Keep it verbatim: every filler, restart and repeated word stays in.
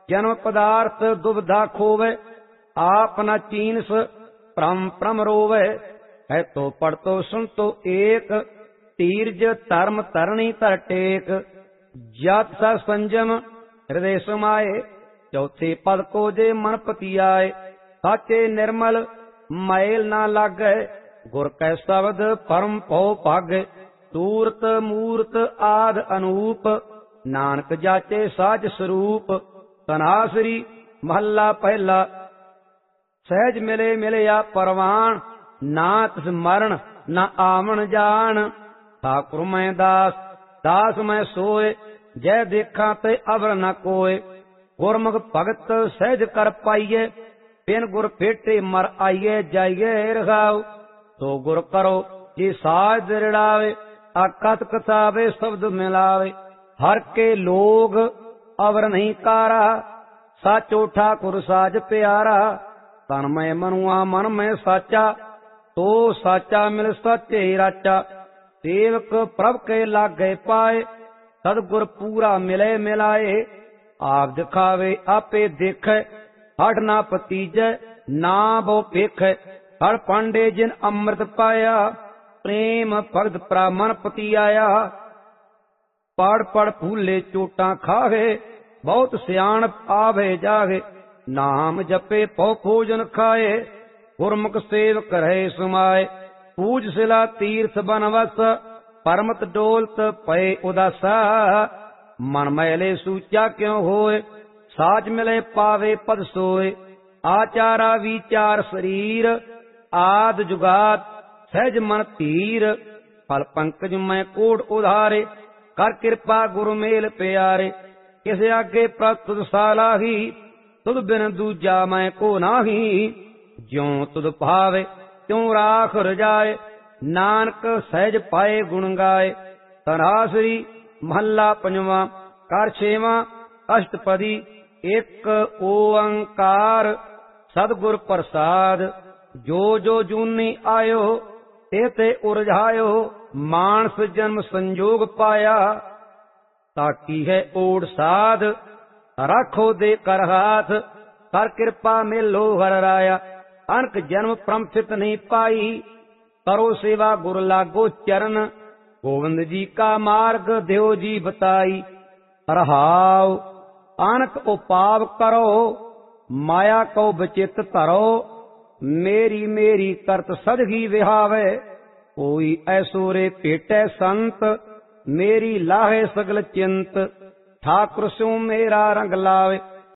जन्म पदार्थ दुविधा खोवे, आप न चीनस भ्रम भ्रम रोवे। है तो पढ़ तो सुन तो एक, तीर्ज धर्म तरणी तर टेक। जत सा संजम हृदय समाये, चौथे पद को जे मन पति आए। साचे निर्मल मैल ना लागे, गुर कै शब्द परम पौ भागे। सूरत मूरत आद अनूप, नानक जाचे साज स्वरूप। तनासरी महला पहला, सहज मिले मिलया परवान। ना तिस मरण न आवन जान। ठाकुर मैं दास दास मैं सोए, जय देखा ते अवर न कोय। गुरमुख भगत सहज कर पाइये, बिन गुर फेटे मर आइये जाइये रघाओ। तो गुर करो जी साज दृढ़ावे, अकथ कथावे शब्द मिलावे। हर के लोग अवर नहीं कारा, साचो ठाकुर साज प्यारा। तन में मनुआ मन में साचा, तो साचा मिल सच्चे राचा। सेवक प्रभ के लागे पाए, सदगुर पूरा मिले मिलाए। आप दिखावे आपे देखे, हठ ना पतीजै ना बो पेख। हर पांडे जिन अमृत पाया, प्रेम भगत प्रामन पति आया। पढ़ पढ़ फूले चोटा खावे, बहुत सियाण आवे जागे। नाम जपे पौ भोजन खाए, गुरमुख सेवक रहे समाये। पूज शिला तीर्थ बनवस, परमत डोलत पए उदासा। मन मैले सूचा क्यों होए, साज मिले पावे पद सोए। आचारा विचार शरीर, आद जुगात सहज मन धीर। फल पंकज मैं कोड उधारे, कर कृपा गुरु मेल प्यारे। किस आगे प्रस्तुत सालाही, तुद बिन दूजा मैं को नाही। ज्यों तुद भावे त्यों राख रजाए, नानक सहज पाए गुण गाए। तरासरी महला पंजवा, कर छेवा अष्टपदी। एक ओंकार सदगुर प्रसाद, जो जो जूनी आयो ते ते उरझायो। मानस जन्म संजोग पाया, ताकी है ओढ़ साध। राखो दे कर हाथ, कर कृपा मिलो हर राया। अनक जन्म प्रमथित नहीं पाई, करो सेवा गुर लागो चरण। गोविंद जी का मार्ग देव जी बताई। रहाव अनक उपाव करो, माया को बचित धरो। मेरी मेरी करत सदगी विहावे, कोई ऐसो रे पेटै संत। मेरी लाहे सगल चिंत, ठाकुर स्यों मेरा रंग लावे।